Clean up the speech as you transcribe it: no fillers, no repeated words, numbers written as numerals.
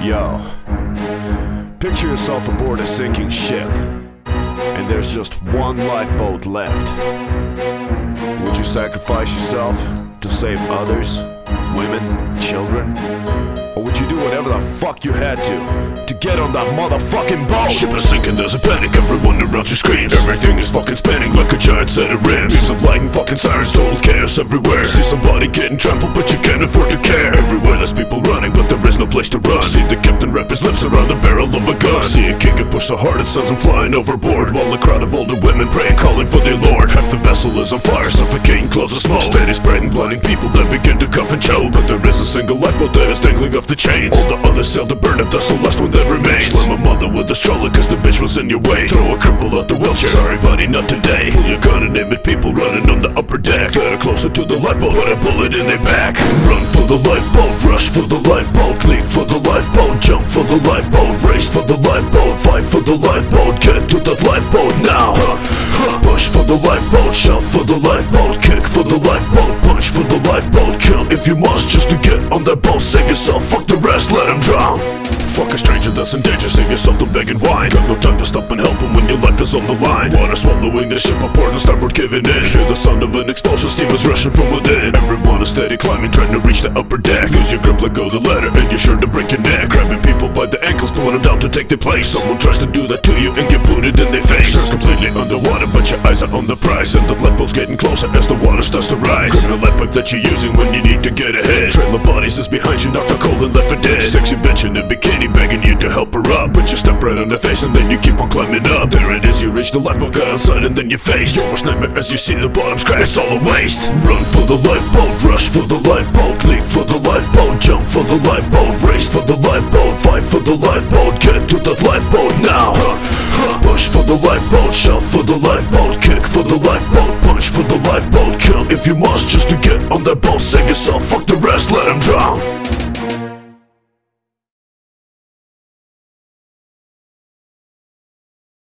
Yo, picture yourself aboard a sinking ship, and there's just one lifeboat left. Would you sacrifice yourself to save others, women, children? Or would you do whatever the fuck you had to get on that motherfucking boat? Ship is sinking, there's a panic, everyone around you screams. Everything is fucking spinning like a giant set of rims. Beams of light and fucking sirens, total chaos everywhere. See somebody getting trampled, but you can't afford to care. Everywhere there's people running, but there is no place to run. See the captain wrap his lips around the barrel of a gun. See a king get pushed so hard it sends him flying overboard, while a crowd of older women pray and calling for their lord. Half the vessel is on fire, suffocating clouds of smoke. Steady spreading, blinding people that begin to cough and choke. But there is a single lifeboat that is dangling off the chains. All the others sail to burn up, that's the last one that remains. Slam a mother with a stroller cause the bitch was in your way. Throw a cripple out the wheelchair, sorry buddy, not today. Pull your gun and aim at people running on the upper deck. Get her closer to the lifeboat, put a bullet in their back. Run for the lifeboat, rush for the lifeboat, leap for the lifeboat, jump for the lifeboat, race for the lifeboat, fight for the lifeboat, get to the lifeboat now. Push for the lifeboat, shove for the lifeboat, kick for the lifeboat, punch for the lifeboat, kill if you must just to get on that boat. Save yourself, fuck the rest, let him drown. Fuck a stranger that's in danger, save yourself the beg and whine. Got no time to stop and help him when your life is on the line. Water swallowing the ship apart and starboard giving in. Hear the sound of an explosion, steam is rushing from within. Everyone is steady climbing, trying to reach the upper deck. Lose your grip, let go the ladder, and you're sure to break your neck. Grabbing people by the ankles, pulling them down to take their place. Someone tries to do that to you and get booted in their face. Start completely underwater, but your eyes are on the prize, and the lifeboat's getting closer as the water starts to rise. Grab the life pipe that you're using when you need to get ahead. Trail of bodies is behind you, knocked out cold and left for dead. Sexy bitch in a bikini begging you to help her up, but you step right on the face and then you keep on climbing up. There it is, you reach the lifeboat, got outside and then you face your worst nightmare as you see the bottom's crack. It's all a waste. Run for the lifeboat, rush for the lifeboat, leap for the lifeboat, jump for the lifeboat, race for the lifeboat, fight for the lifeboat, get to the lifeboat now. Push for the lifeboat, shove for the lifeboat, kick for the lifeboat, punch for the lifeboat, kill if you must just to get on that boat. Save yourself, fuck the rest, let him drown.